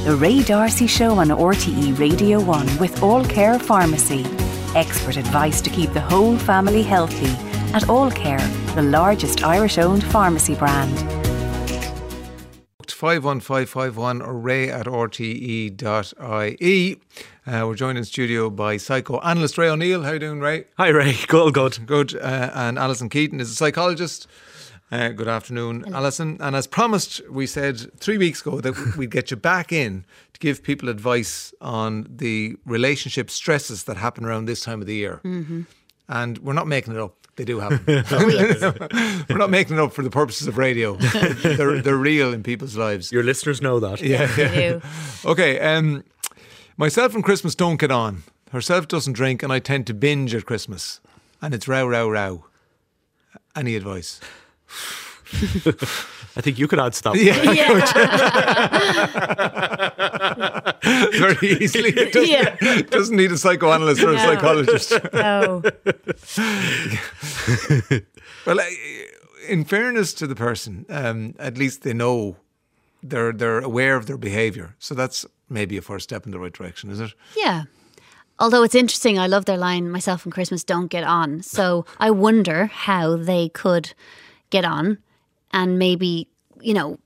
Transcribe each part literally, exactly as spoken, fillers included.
The Ray D'Arcy Show on R T E Radio one with All Care Pharmacy. Expert advice to keep the whole family healthy at All Care, the largest Irish-owned pharmacy brand. five one five five one or ray at r t e dot i e. Uh, we're joined in studio by psychoanalyst Ray O'Neill. How are you doing, Ray? Hi, Ray. Good, good. Good. Uh, and Alison Keaton is a psychologist. Uh, good afternoon, Hello. Alison. And as promised, we said three weeks ago that we'd get you back in to give people advice on the relationship stresses that happen around this time of the year. Mm-hmm. And we're not making it up. They do happen. We're not making it up for the purposes of radio. they're, they're real in people's lives. Your listeners know that. Yeah. They do. Okay. Um, myself and Christmas don't get on. Herself doesn't drink and I tend to binge at Christmas. And it's row, row, row. Any advice? I think you could add stuff. Yeah. Yeah. Very easily. It doesn't, Yeah. it doesn't need a psychoanalyst or a No. psychologist. Oh, Well, in fairness to the person, um, at least they know they're they're aware of their behaviour. So that's maybe a first step in the right direction, is it? yeah. Although it's interesting, I love their line, myself and Christmas don't get on. So I wonder how they could get on and maybe, you know,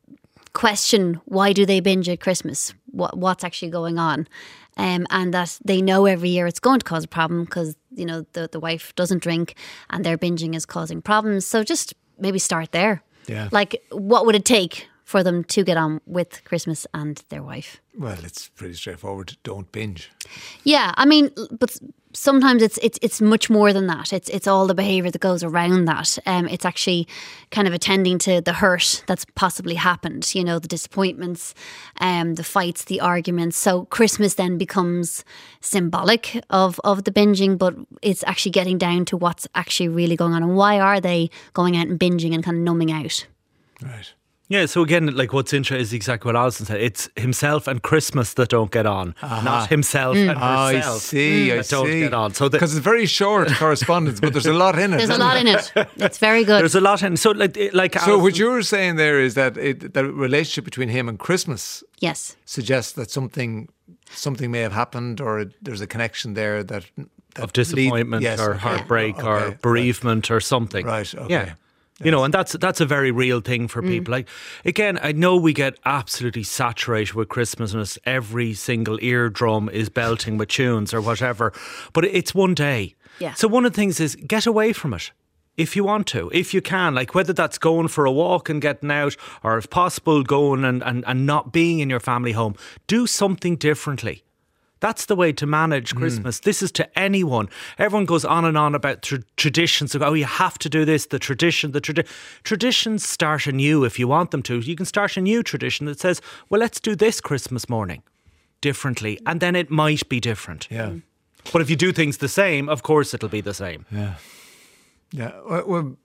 question why do they binge at Christmas? What What's actually going on? Um, and that they know every year it's going to cause a problem because, you know, the, the wife doesn't drink and their binging is causing problems. So just maybe start there. Yeah. Like, what would it take for them to get on with Christmas and their wife? Well, it's pretty straightforward. Don't binge. Yeah, I mean, but sometimes it's it's it's much more than that. It's it's all the behaviour that goes around that. Um, it's actually kind of attending to the hurt that's possibly happened. You know, the disappointments, um, the fights, the arguments. So Christmas then becomes symbolic of of the binging, but it's actually getting down to what's actually really going on and why are they going out and binging and kind of numbing out. Right. Yeah, so again, like what's interesting is exactly what Alison said. It's himself and Christmas that don't get on, not himself and I herself see, I that don't see. get on. So the, Because it's very short correspondence, but there's a lot in it. There's a isn't lot in it. It's very good. there's a lot in. So like, like So what you're saying there is that it, the relationship between him and Christmas Yes. suggests that something something may have happened, or there's a connection there that, that of disappointment lead, yes, or okay. heartbreak Okay, or right. bereavement or something. Right, okay. Yeah. You know, and that's that's a very real thing for people. Like, again, I know we get absolutely saturated with Christmas. Every single eardrum is belting with tunes or whatever. But it's one day. Yeah. So one of the things is get away from it. If you want to, if you can, like whether that's going for a walk and getting out, or if possible going and, and, and not being in your family home, do something differently. That's the way to manage Christmas. Mm. This is to anyone. Everyone goes on and on about tra- traditions. Oh, you have to do this, the tradition, the tradi- traditions start anew if you want them to. You can start a new tradition that says, well, let's do this Christmas morning differently. And then it might be different. Yeah. But if you do things the same, of course it'll be the same. Yeah. Yeah. Well, well,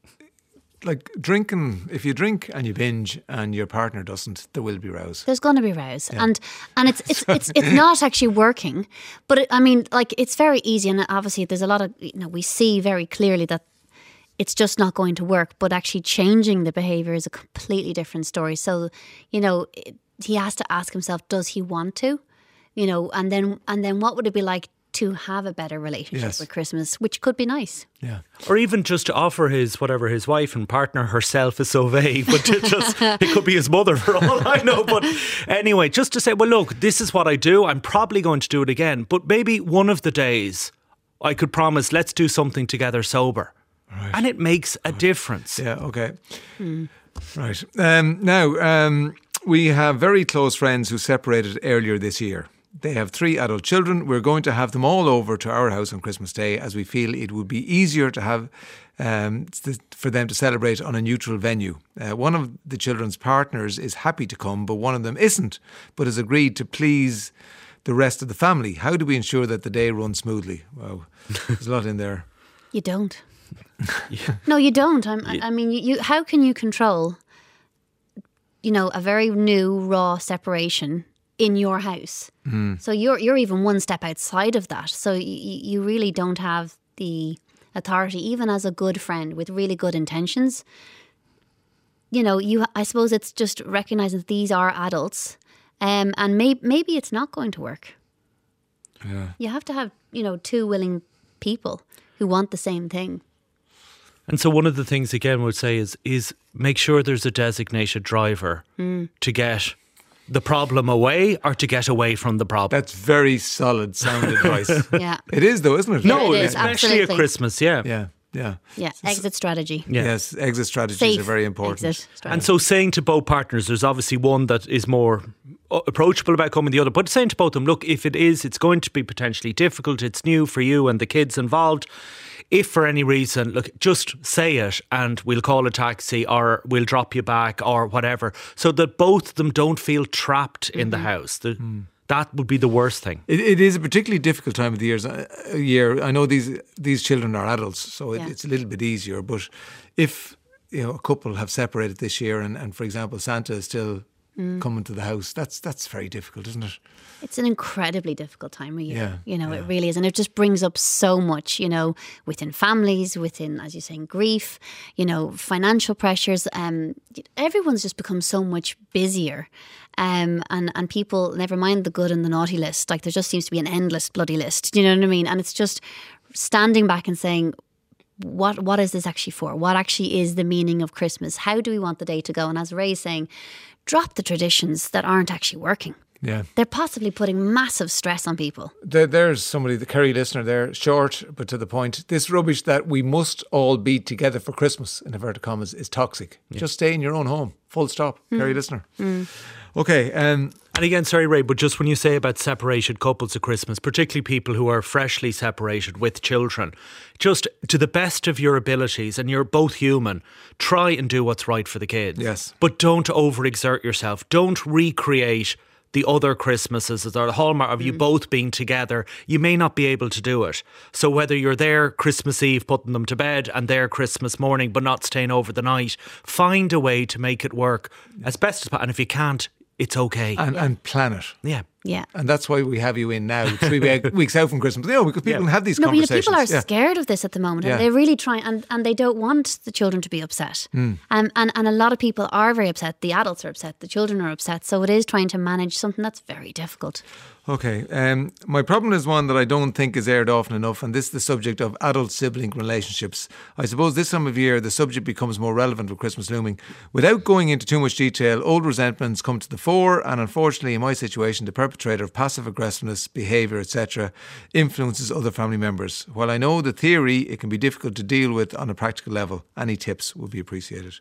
like drinking, if you drink and you binge and your partner doesn't, there will be rows. There's going to be rows, yeah. and and it's it's it's it's not actually working. But it, I mean, like it's very easy, and obviously there's a lot of, you know, we see very clearly that it's just not going to work. But actually changing the behaviour is a completely different story. So, you know, it, he has to ask himself, does he want to? You know, and then and then what would it be like to have a better relationship yes. with Christmas, which could be nice. Yeah. Or even just to offer his, whatever his wife and partner, herself is so vague, but to just, it could be his mother for all I know. But anyway, just to say, well, look, this is what I do. I'm probably going to do it again. But maybe one of the days I could promise, let's do something together sober. Right. And it makes a difference. Yeah, okay. Hmm. Right. Um, now, um, we have very close friends who separated earlier this year. They have three adult children. We're going to have them all over to our house on Christmas Day, as we feel it would be easier to have um, for them to celebrate on a neutral venue. Uh, one of the children's partners is happy to come, but one of them isn't, but has agreed to please the rest of the family. How do we ensure that the day runs smoothly? Wow, there's a lot in there. You don't. yeah. No, you don't. I'm, I, I mean, you, you. How can you control, you know, a very new, raw separation in your house? Mm. So you're you're even one step outside of that. So you, you really don't have the authority, even as a good friend with really good intentions. You know, you. I suppose it's just recognising that these are adults, Um, and may- maybe it's not going to work. Yeah. You have to have, you know, two willing people who want the same thing. And so one of the things, again, would say is is make sure there's a designated driver Mm. to get the problem away or to get away from the problem. That's very solid sound advice. Yeah. It is though, isn't it? no, it is, especially absolutely. at Christmas, yeah. Yeah. Yeah. Yeah. Exit strategy. Yeah. Yes. Exit strategies Safe are very important. exit strategy. And so saying to both partners, there's obviously one that is more uh, approachable about coming, the other, but saying to both of them, look, if it is, it's going to be potentially difficult, it's new for you and the kids involved. If for any reason, look, just say it and we'll call a taxi or we'll drop you back or whatever, so that both of them don't feel trapped in the house. The, Hmm. That would be the worst thing. It, it is a particularly difficult time of the years, uh, year. I know these these children are adults, so it, Yeah. it's a little bit easier. But if you know a couple have separated this year, and, and for example Santa is still Mm. coming to the house, that's that's very difficult, isn't it? It's an incredibly difficult time of year. Yeah, You know, yeah. it really is. And it just brings up so much, you know, within families, within, as you're saying, grief, you know, financial pressures. Um, everyone's just become so much busier. Um, and, and people, never mind the good and the naughty list, like there just seems to be an endless bloody list. Do you know what I mean? And it's just standing back and saying, what what is this actually for? What actually is the meaning of Christmas? How do we want the day to go? And as Ray's saying, drop the traditions that aren't actually working. Yeah. They're possibly putting massive stress on people. There, there's somebody, the Kerry listener there, short but to the point. This rubbish that we must all be together for Christmas, in inverted commas, is toxic. Just stay in your own home. Full stop. Kerry listener. Okay. Um, And again, sorry, Ray, but just when you say about separated couples at Christmas, particularly people who are freshly separated with children, just to the best of your abilities, and you're both human, try and do what's right for the kids. Yes. But don't overexert yourself. Don't recreate the other Christmases or the hallmark of you both being together. You may not be able to do it. So whether you're there Christmas Eve putting them to bed and there Christmas morning but not staying over the night, find a way to make it work as best as possible. And if you can't, it's okay. and, and plan it. yeah. Yeah. And that's why we have you in now, three we- weeks out from Christmas. You know, because people Yeah. can have these No, but you know, conversations. people are Yeah. scared of this at the moment, Yeah. and they really try, and, and they don't want the children to be upset. Um, and and a lot of people are very upset. The adults are upset. The children are upset. So it is trying to manage something that's very difficult. Okay. Um, my problem is one that I don't think is aired often enough, and this is the subject of adult sibling relationships. I suppose this time of year the subject becomes more relevant with Christmas looming. Without going into too much detail, old resentments come to the fore, and unfortunately in my situation the perpetrator of passive aggressiveness, behaviour, et cetera influences other family members. While I know the theory, it can be difficult to deal with on a practical level. Any tips would be appreciated.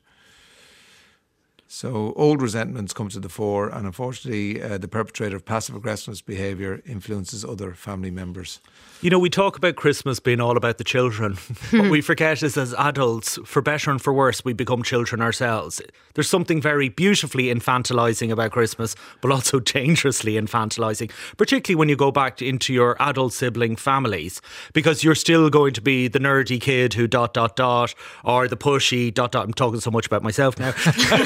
So old resentments come to the fore, and unfortunately uh, the perpetrator of passive aggressiveness behaviour influences other family members. You know, we talk about Christmas being all about the children. What we forget is as adults, for better and for worse, we become children ourselves. There's something very beautifully infantilising about Christmas, but also dangerously infantilising, particularly when you go back into your adult sibling families, because you're still going to be the nerdy kid who dot, dot, dot, or the pushy dot, dot. I'm talking so much about myself now.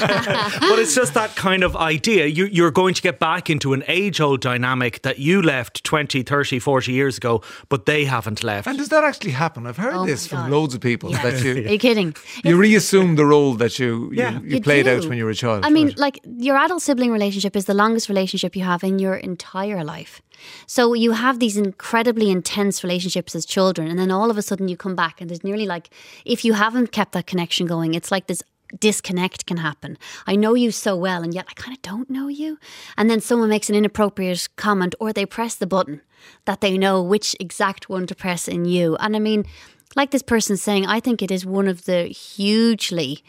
But it's just that kind of idea. You, you're going to get back into an age-old dynamic that you left twenty, thirty, forty years ago, but they haven't left. And does that actually happen? I've heard Oh this my from God. loads of people. Yeah. That Are you you kidding? you reassume the role that you you, Yeah. you, You played do. out when you were a child. I mean, right? like your adult sibling relationship is the longest relationship you have in your entire life. So you have these incredibly intense relationships as children, and then all of a sudden you come back and there's nearly like, if you haven't kept that connection going, it's like this disconnect can happen. I know you so well and yet I kind of don't know you. And then someone makes an inappropriate comment or they press the button that they know which exact one to press in you. And I mean, like this person saying, I think it is one of the hugely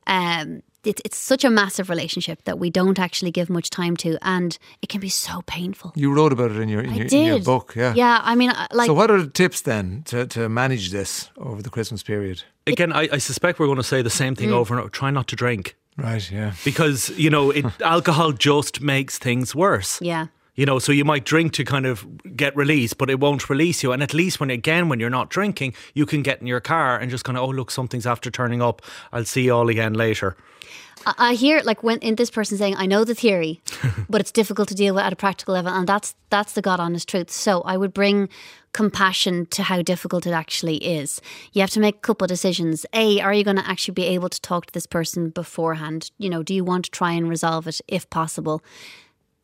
um It, it's such a massive relationship that we don't actually give much time to, and it can be so painful. you wrote about it in your in, I your, did. in your book, yeah. Yeah, I mean, I- like, So what are the tips then to, to manage this over the Christmas period? Again, I, I suspect we're going to say the same thing over and over. Try not to drink. Right, yeah. Because, you know, it, alcohol just makes things worse. yeah. You know, so you might drink to kind of get released, but it won't release you. And at least when, again, when you're not drinking, you can get in your car and just kind of, oh, look, something's after turning up. I'll see you all again later. I, I hear like when in this person saying, I know the theory, but it's difficult to deal with at a practical level, and that's that's the God honest truth. So I would bring compassion to how difficult it actually is. You have to make a couple of decisions. A, are you going to actually be able to talk to this person beforehand? You know, do you want to try and resolve it if possible?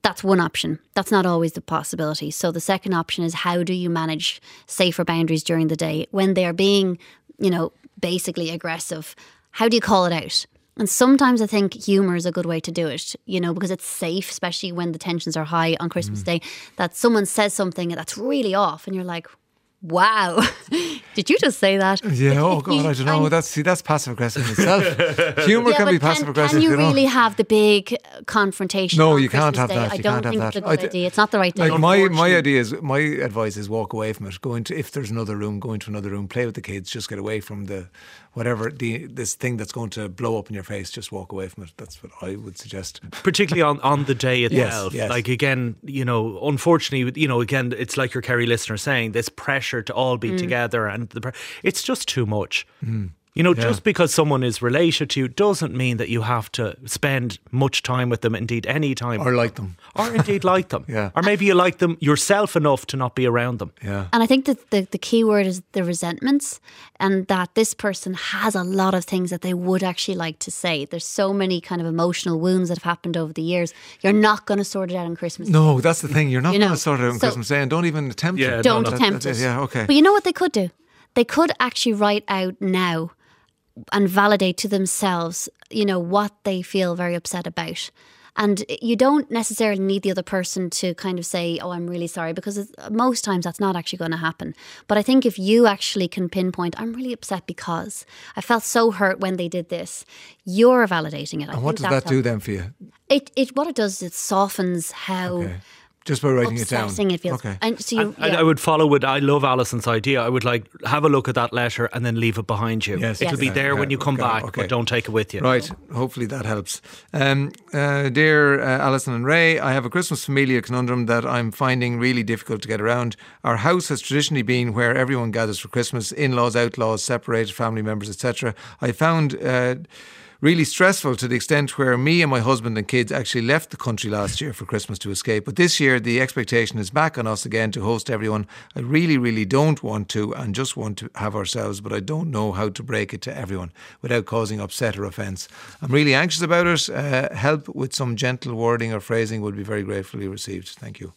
That's one option. That's not always the possibility. So the second option is, how do you manage safer boundaries during the day when they're being, you know, basically aggressive? How do you call it out? And sometimes I think humour is a good way to do it, you know, because it's safe, especially when the tensions are high on Christmas mm. Day, that someone says something that's really off and you're like, wow, did you just say that? Yeah, oh God, I don't know. That's see, that's passive aggressive in itself. Humour yeah, can be can, passive aggressive. Can you, you know? really have the big confrontation? No, on you can't Christmas have Day? that. I You don't can't have think that. it's a good I d- idea. It's not the right thing. Like my my idea is, my advice is walk away from it. Go into, if there's another room, go into another room, play with the kids. Just get away from the whatever the this thing that's going to blow up in your face. Just walk away from it. That's what I would suggest. Particularly on, on the day itself. Yes, yes. Like again, you know, unfortunately, you know, again, it's like your Kerry listener saying, this pressure to all be mm. together, and the pre- it's just too much. Mm. You know, yeah. just because someone is related to you doesn't mean that you have to spend much time with them, indeed any time. Or like them. Or indeed like them. Yeah. Or maybe you like them yourself enough to not be around them. Yeah. And I think that the, the key word is the resentments, and that this person has a lot of things that they would actually like to say. There's so many kind of emotional wounds that have happened over the years. You're not going to sort it out on Christmas Day. No, that's the thing. You're not you going know, to sort it out on so Christmas Day, and don't even attempt yeah, it. Don't no, no. attempt that, that, it. Yeah, okay. But you know what they could do? They could actually write out now and validate to themselves, you know, what they feel very upset about. And you don't necessarily need the other person to kind of say, oh, I'm really sorry, because it's, most times that's not actually going to happen. But I think if you actually can pinpoint, I'm really upset because I felt so hurt when they did this, you're validating it. I and what does that that do then for you? It, it, what it does is it softens how... Okay. Just by writing it down. Upsetting it feels. Okay. And so you, And yeah. I would follow with, I love Alison's idea. I would like have a look at that letter and then leave it behind you. Yes. It'll Yes. be there Yeah, when you come okay, back, okay. but don't take it with you. Right, hopefully that helps. Um, uh, dear uh, Alison and Ray, I have a Christmas familia conundrum that I'm finding really difficult to get around. Our house has traditionally been where everyone gathers for Christmas, in-laws, outlaws, separated family members, et cetera. I found... Uh, really stressful to the extent where me and my husband and kids actually left the country last year for Christmas to escape. But this year, the expectation is back on us again to host everyone. I really, really don't want to and just want to have ourselves, but I don't know how to break it to everyone without causing upset or offence. I'm really anxious about it. Uh, help with some gentle wording or phrasing would be very gratefully received. Thank you.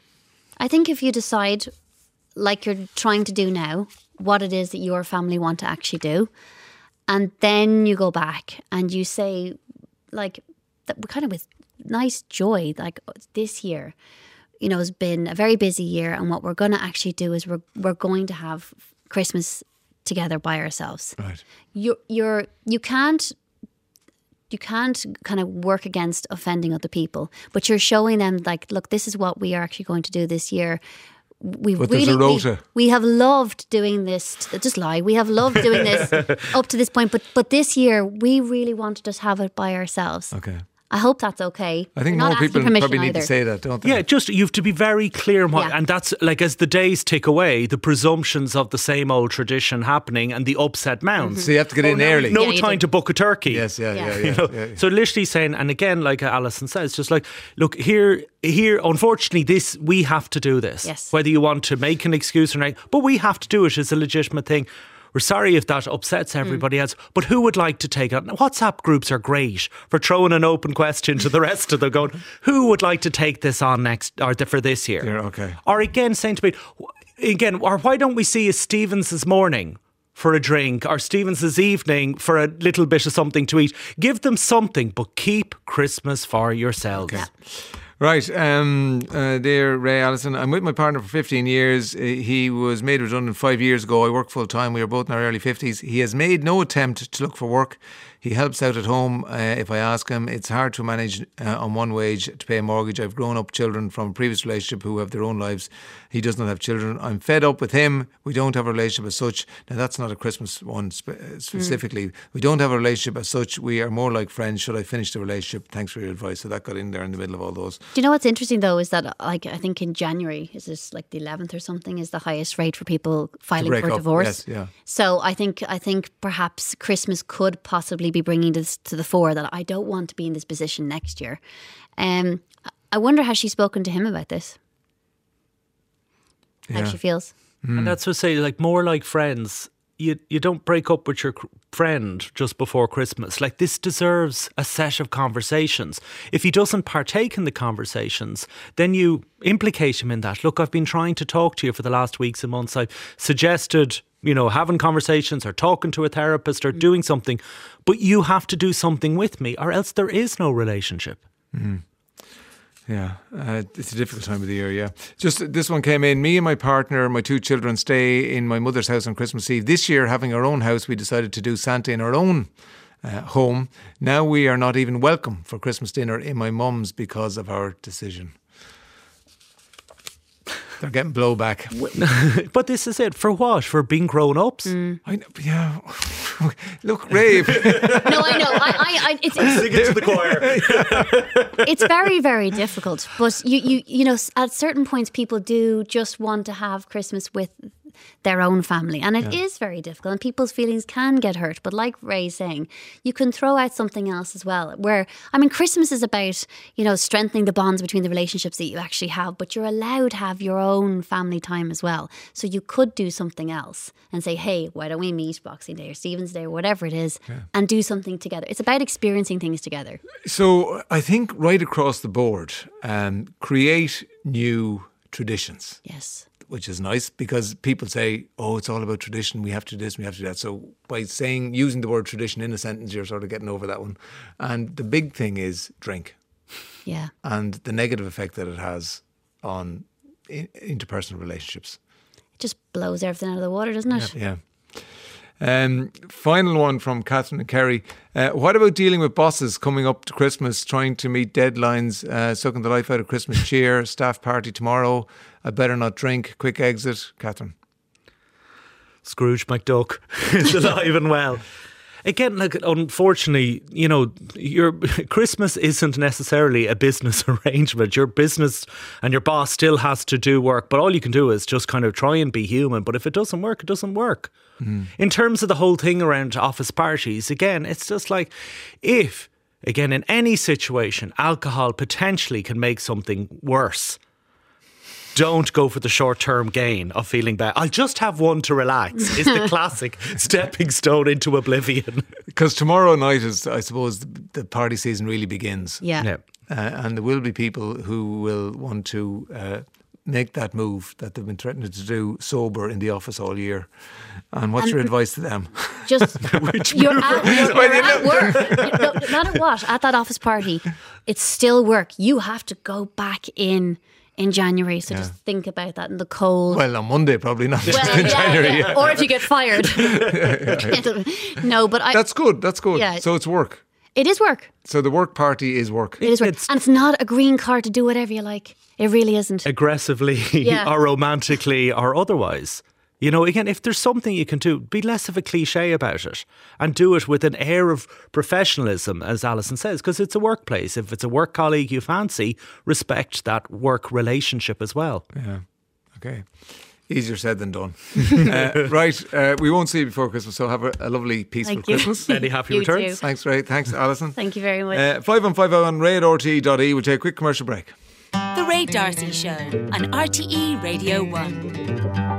I think if you decide, like you're trying to do now, what it is that your family want to actually do, and then you go back and you say, like, that kind of with nice joy, like, this year, you know, has been a very busy year, and what we're going to actually do is we're we're going to have Christmas together by ourselves. Right. You're you're you can't you can't kind of work against offending other people, but you're showing them, like, look, this is what we are actually going to do this year. We But really, there's a rota. We, we have loved doing this. Just lie. We have loved doing this up to this point, but but this year we really want to just have it by ourselves. Okay. I hope that's okay. I think We're not more asking people permission probably need either. to say that, don't they? Yeah, just you have to be very clear on what, Yeah. and that's like as the days tick away, the presumptions of the same old tradition happening and the upset mounds. So you have to get in early. No Yeah, you time do. to book a turkey. Yes, yeah, Yeah. yeah, yeah. You know? yeah, yeah. So literally saying, and again, like Alison says, just like, look, here, here, unfortunately, this, we have to do this. Yes. Whether you want to make an excuse or not, but we have to do it as a legitimate thing. We're sorry if that upsets everybody Mm. else, but who would like to take it? Now, WhatsApp groups are great for throwing an open question to the rest of them, going, who would like to take this on next, or the, for this year? Yeah, okay. Or again, saying to me, again, or why don't we see a Stevens's morning for a drink, or Stevens's evening for a little bit of something to eat? Give them something, but keep Christmas for yourselves. Okay. Right, um, uh, dear Ray Allison, I'm with my partner for fifteen years. Uh, He was made redundant five years ago. I work full time. We are both in our early fifties. He has made no attempt to look for work. He helps out at home uh, if I ask him. It's hard to manage uh, on one wage to pay a mortgage. I've grown up children from a previous relationship who have their own lives. He does not have children. I'm fed up with him. We don't have a relationship as such. Now, that's not a Christmas one spe- specifically. Mm. We don't have a relationship as such. We are more like friends. Should I finish the relationship? Thanks for your advice. So that got in there in the middle of all those. Do you know what's interesting though is that, like, I think in January, is this like the eleventh or something, is the highest rate for people filing break for up, divorce. yes, yeah. So I think I think perhaps Christmas could possibly be bringing this to the fore, that I don't want to be in this position next year. Um, I wonder, has she spoken to him about this? How Yeah. she feels. And that's what I say, like, more like friends. you, you don't break up with your cr- friend just before Christmas. Like, this deserves a set of conversations. If he doesn't partake in the conversations, then you implicate him in that. Look, I've been trying to talk to you for the last weeks and months. I've suggested, you know, having conversations or talking to a therapist or doing something, but you have to do something with me or else there is no relationship. Mm. Yeah, uh, it's a difficult time of the year, yeah. Just this one came in. Me and my partner, my two children, stay in my mother's house on Christmas Eve. This year, having our own house, we decided to do Santa in our own uh, home. Now we are not even welcome for Christmas dinner in my mum's because of our decision. They're getting blowback. But this is it. For what? For being grown-ups? Mm. I know, yeah. Look, Rave. No, I know. I, I, I, it's, it's, Sing it to the choir. it's very, very difficult. But you, you, you know, at certain points, people do just want to have Christmas with their own family, and it yeah. is very difficult, and people's feelings can get hurt. But like Ray's saying, you can throw out something else as well, where, I mean, Christmas is about, you know, strengthening the bonds between the relationships that you actually have, but you're allowed to have your own family time as well. So you could do something else and say, hey, why don't we meet Boxing Day or Stephen's Day or whatever it is, yeah. and do something together. It's about experiencing things together. So I think right across the board, um, create new traditions. Yes. Which is nice, because people say, oh, it's all about tradition, we have to do this, we have to do that. So by saying, using the word tradition in a sentence, you're sort of getting over that one. And the big thing is drink. Yeah. And the negative effect that it has on in- interpersonal relationships. It just blows everything out of the water, doesn't it? Yeah. yeah. Um, final one from Catherine and Kerry. Uh, what about dealing with bosses coming up to Christmas, trying to meet deadlines, uh, sucking the life out of Christmas cheer, staff party tomorrow, I better not drink, quick exit? Catherine. Scrooge McDuck is alive and well. Again, like, unfortunately, you know, your Christmas isn't necessarily a business arrangement. Your business and your boss still has to do work, but all you can do is just kind of try and be human. But if it doesn't work, it doesn't work. Mm. In terms of the whole thing around office parties, again, it's just like, if, again, in any situation, alcohol potentially can make something worse, don't go for the short-term gain of feeling bad. I'll just have one to relax. Is the classic stepping stone into oblivion. Because tomorrow night is, I suppose, the party season really begins. Yeah. yeah. Uh, and there will be people who will want to uh, make that move that they've been threatening to do sober in the office all year. And what's and your advice to them? Just, you're, at, you're, you're at work. No, not at what? At that office party. It's still work. You have to go back in in January, so yeah. just think about that in the cold. Well, on Monday probably not. Well, in yeah, January. Yeah. Or if you get fired. No, but I, that's good. That's good. Yeah. So it's work. It is work. So the work party is work. It is work, it's, and it's not a green card to do whatever you like. It really isn't. Aggressively, yeah. or romantically, or otherwise. You know, again, if there's something you can do, be less of a cliche about it and do it with an air of professionalism, as Alison says, because it's a workplace. If it's a work colleague you fancy, respect that work relationship as well. Yeah. Okay. Easier said than done. uh, right. Uh, we won't see you before Christmas, so have a, a lovely, peaceful Thank you. Christmas. Many happy You returns. too. Thanks, Ray. Thanks, Alison. Thank you very much. Uh, five one five oh on ray at r t e dot e. We'll take a quick commercial break. The Ray D'Arcy Show on R T E Radio one.